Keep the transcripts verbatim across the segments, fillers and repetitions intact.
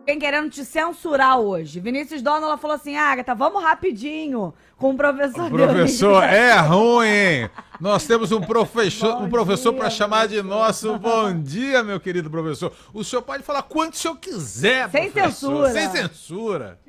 alguém querendo te censurar hoje. Vinícius Donola falou assim, Agatha, vamos rapidinho com o professor O professor Dionísio. é ruim, hein? Nós temos um professor, Bom um professor dia, para chamar de professor. nosso. Bom dia, meu querido professor. O senhor pode falar quanto o senhor quiser, Sem professor. censura. Sem censura.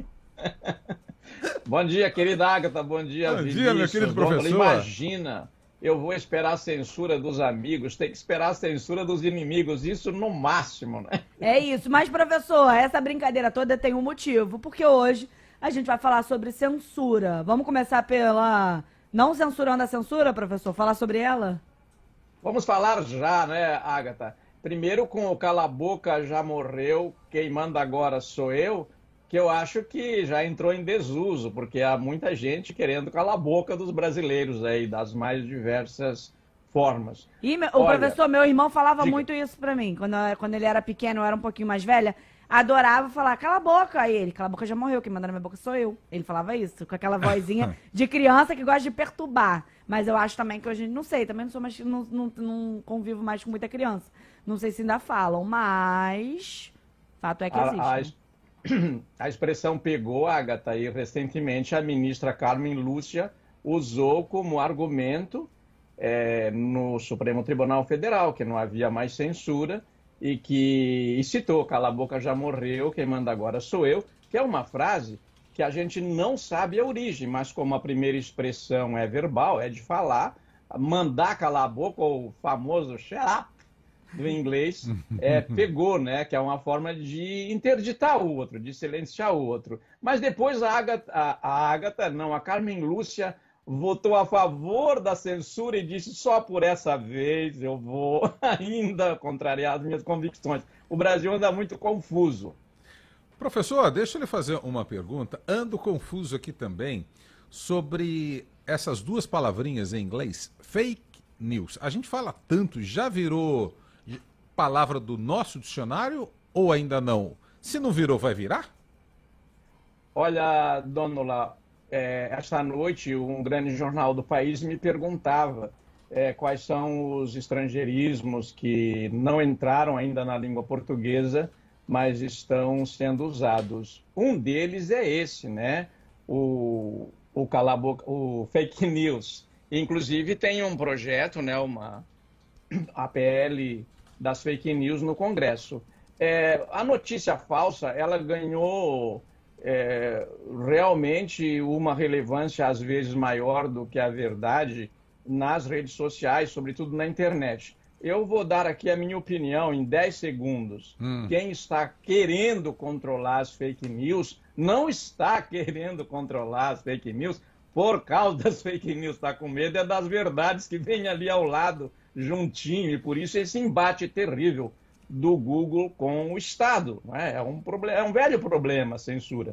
Bom dia, querida Agatha. Bom dia, Bom Vinícius. dia, meu querido Donola. professor. Imagina, eu vou esperar a censura dos amigos, tem que esperar a censura dos inimigos, isso no máximo, né? É isso, mas professor, essa brincadeira toda tem um motivo, porque hoje a gente vai falar sobre censura. Vamos começar pela não censurando a censura, professor? Falar sobre ela? Vamos falar já, né, Agatha? Primeiro com o Cala a Boca Já Morreu, quem manda agora sou eu, que eu acho que já entrou em desuso, porque há muita gente querendo calar a boca dos brasileiros aí, das mais diversas formas. E meu, o Olha, professor, meu irmão falava diga. muito isso pra mim, quando, eu- quando ele era pequeno, eu era um pouquinho mais velha, adorava falar, cala a boca, aí ele, cala a boca já morreu, quem manda na minha boca sou eu. Ele falava isso, com aquela vozinha de criança que gosta de perturbar. Mas eu acho também que hoje, não sei, também não sou mais, não, não, não convivo mais com muita criança. Não sei se ainda falam, mas fato é que existe. A, a, né? a expressão pegou, Agatha, e recentemente a ministra Carmen Lúcia usou como argumento é, no Supremo Tribunal Federal, que não havia mais censura, e que e citou, cala a boca já morreu, quem manda agora sou eu, que é uma frase que a gente não sabe a origem, mas como a primeira expressão é verbal, é de falar, mandar calar a boca, ou o famoso shut up, do inglês, é, pegou, né? Que é uma forma de interditar o outro, de silenciar o outro. Mas depois a Agatha, a, a Agatha, não, a Carmen Lúcia votou a favor da censura e disse só por essa vez eu vou ainda contrariar as minhas convicções. O Brasil anda muito confuso. Professor, deixa eu lhe fazer uma pergunta. Ando confuso aqui também sobre essas duas palavrinhas em inglês, fake news. A gente fala tanto, já virou palavra do nosso dicionário ou ainda não? Se não virou, vai virar? Olha, Donola, é, esta noite um grande jornal do país me perguntava é, quais são os estrangeirismos que não entraram ainda na língua portuguesa, mas estão sendo usados. Um deles é esse, né? O, o, cala a boca, o fake news. Inclusive tem um projeto, né? Uma A P L das fake news no Congresso. É, a notícia falsa, ela ganhou é, realmente uma relevância às vezes maior do que a verdade nas redes sociais, sobretudo na internet. Eu vou dar aqui a minha opinião em dez segundos. Hum. Quem está querendo controlar as fake news não está querendo controlar as fake news por causa das fake news. Está com medo é das verdades que vêm ali ao lado, juntinho, e por isso esse embate terrível do Google com o Estado. Não é? É, um problema, é um velho problema a censura.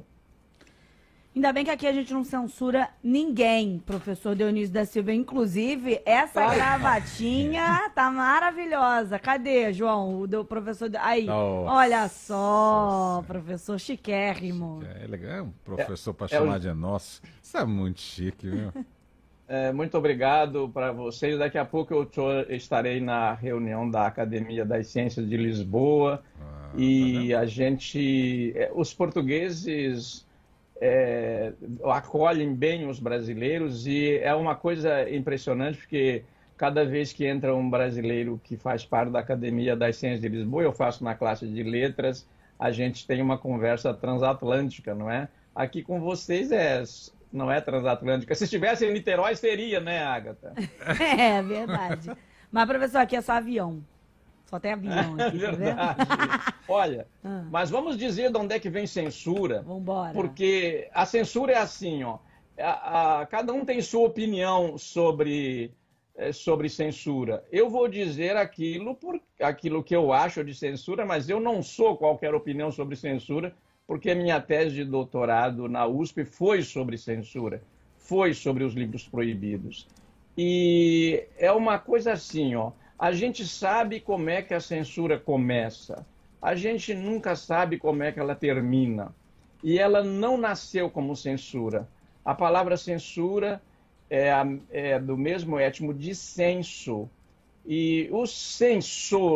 Ainda bem que aqui a gente não censura ninguém, professor Dionísio da Silva. Inclusive, essa Ai, gravatinha tá maravilhosa. Cadê, João? O do professor... Aí, Nossa. olha só, professor chiquérrimo. É legal, um professor para é chamar o- de nosso. Isso é muito chique, viu? É, muito obrigado para vocês. Daqui a pouco eu tô- estarei na reunião da Academia das Ciências de Lisboa. Ah, E tá a gente, é, os portugueses é, acolhem bem os brasileiros, e é uma coisa impressionante porque cada vez que entra um brasileiro que faz parte da Academia das Ciências de Lisboa, eu faço na classe de letras, a gente tem uma conversa transatlântica, não é? Aqui com vocês é, não é transatlântica. Se estivesse em Niterói seria, né, Agatha? É verdade. Mas, professor, aqui é só avião. Só tem avião aqui, tá vendo? Verdade. Olha, Ah. mas vamos dizer de onde é que vem censura. Vambora. Porque a censura é assim, ó. A, a- cada um tem sua opinião sobre, eh, sobre censura. Eu vou dizer aquilo, por, aquilo que eu acho de censura, mas eu não sou qualquer opinião sobre censura, porque minha tese de doutorado na U S P foi sobre censura, foi sobre os livros proibidos. E é uma coisa assim, ó. A gente sabe como é que a censura começa. A gente nunca sabe como é que ela termina. E ela não nasceu como censura. A palavra censura é, a, é do mesmo étimo de censo. E o censor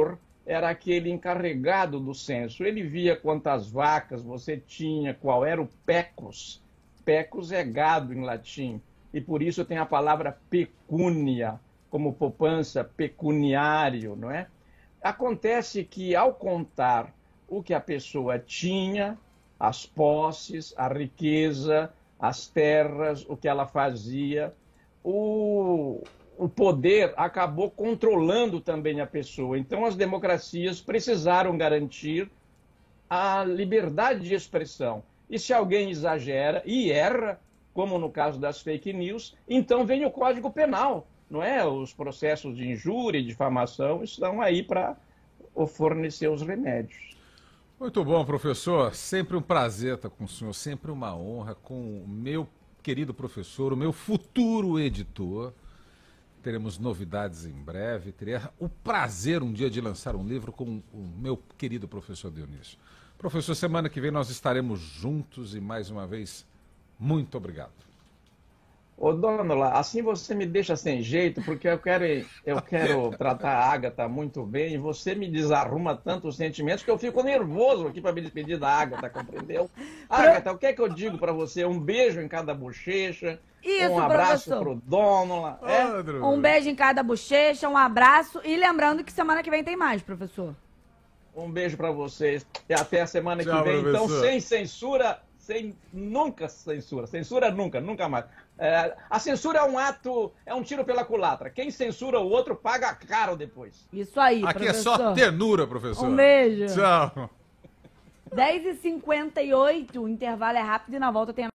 era aquele encarregado do censo. Ele via quantas vacas você tinha, qual era o pecus. Pecus é gado em latim, e por isso tem a palavra pecúnia, como poupança, pecuniário, não é? Acontece que, ao contar o que a pessoa tinha, as posses, a riqueza, as terras, o que ela fazia, o, o poder acabou controlando também a pessoa. Então, as democracias precisaram garantir a liberdade de expressão. E se alguém exagera e erra, como no caso das fake news, então vem o Código Penal, não é? Os processos de injúria e difamação estão aí para fornecer os remédios. Muito bom, professor. Sempre um prazer estar com o senhor, sempre uma honra, com o meu querido professor, o meu futuro editor. Teremos novidades em breve. Teria o prazer um dia de lançar um livro com o meu querido professor Dionísio. Professor, semana que vem nós estaremos juntos e, mais uma vez, muito obrigado. Ô, Dônula, assim você me deixa sem jeito, porque eu quero, eu quero tratar a Ágata muito bem, e você me desarruma tantos sentimentos que eu fico nervoso aqui para me despedir da Ágata, compreendeu? Ágata, o que é que eu digo para você? Um beijo em cada bochecha, Isso, um abraço professor. pro Dônula. É? Um beijo em cada bochecha, um abraço, e lembrando que semana que vem tem mais, professor. Um beijo para vocês e até a semana Tchau, que vem. professor. Então, sem censura, sem nunca censura, censura nunca, nunca mais. É, a censura é um ato, é um tiro pela culatra. Quem censura o outro paga caro depois. Isso aí, Aqui professor. é só ternura, professor. Um beijo. Tchau. dez e cinquenta e oito, o intervalo é rápido e na volta tem a